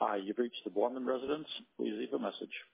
Hi, you've reached the Boardman residence. Please leave a message.